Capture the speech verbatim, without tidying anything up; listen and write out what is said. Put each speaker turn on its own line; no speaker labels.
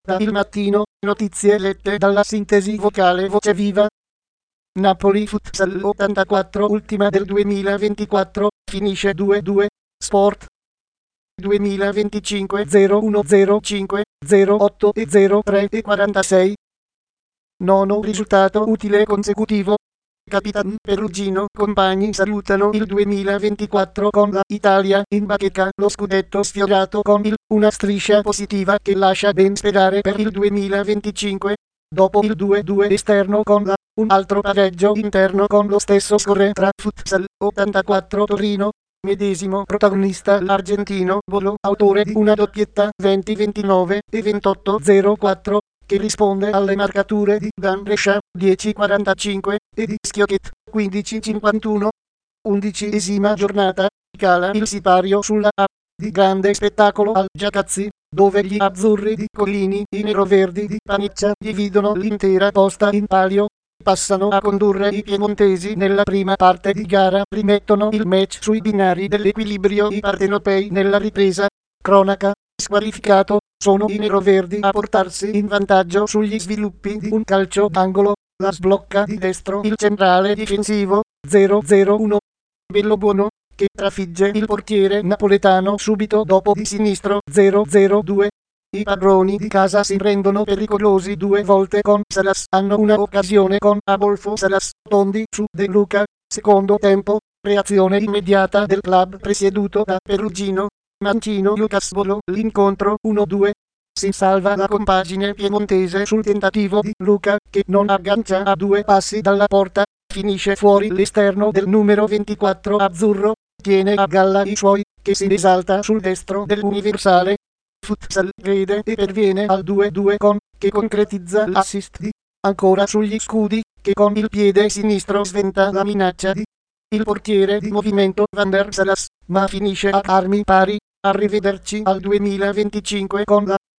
Da Il Mattino, notizie lette dalla sintesi vocale Voce Viva. Napoli Futsal ottantaquattro, ultima del duemilaventiquattro, finisce due due. Sport duemilaventicinque zero uno zero cinque zero otto e zero tre e quarantasei. Nono risultato utile consecutivo. Capitan Perugino compagni salutano il duemilaventiquattro con la Italia in bacheca, lo scudetto sfiorato con il una striscia positiva che lascia ben sperare per il duemilaventicinque. Dopo il due due esterno con la un altro pareggio interno con lo stesso score tra Futsal ottantaquattro Torino. Medesimo protagonista l'argentino Bolo, autore di una doppietta venti ventinove e ventotto zero quattro, che risponde alle marcature di Dan Brescia dieci quarantacinque e di Schiochet quindici cinquantuno. Undicesima giornata, cala il sipario sulla A di grande spettacolo al Giacazzi, dove gli azzurri di Collini e i neroverdi di Paniccia dividono l'intera posta in palio. Passano a condurre i piemontesi nella prima parte di gara, rimettono il match sui binari dell'equilibrio i partenopei nella ripresa. Cronaca, squalificato, sono i neroverdi a portarsi in vantaggio sugli sviluppi di un calcio d'angolo, la sblocca di destro il centrale difensivo, zero zero uno. Bellobuono, che trafigge il portiere napoletano subito dopo di sinistro, zero zero due. I padroni di casa si rendono pericolosi due volte con Salas, hanno una occasione con Adolfo Salas, Tondi su De Luca. Secondo tempo, reazione immediata del club presieduto da Perugino. Mancino Lucas Bolo, l'incontro uno due. Si salva la compagine piemontese sul tentativo di Luca, che non aggancia a due passi dalla porta. Finisce fuori l'esterno del numero ventiquattro azzurro. Tiene a galla i suoi, che si esalta sul destro dell'Universale. Futsal vede e perviene al due due con, che concretizza l'assist di, ancora sugli scudi, che con il piede sinistro sventa la minaccia di il portiere di movimento Van der Salas, ma finisce a armi pari. Arrivederci al duemilaventicinque con la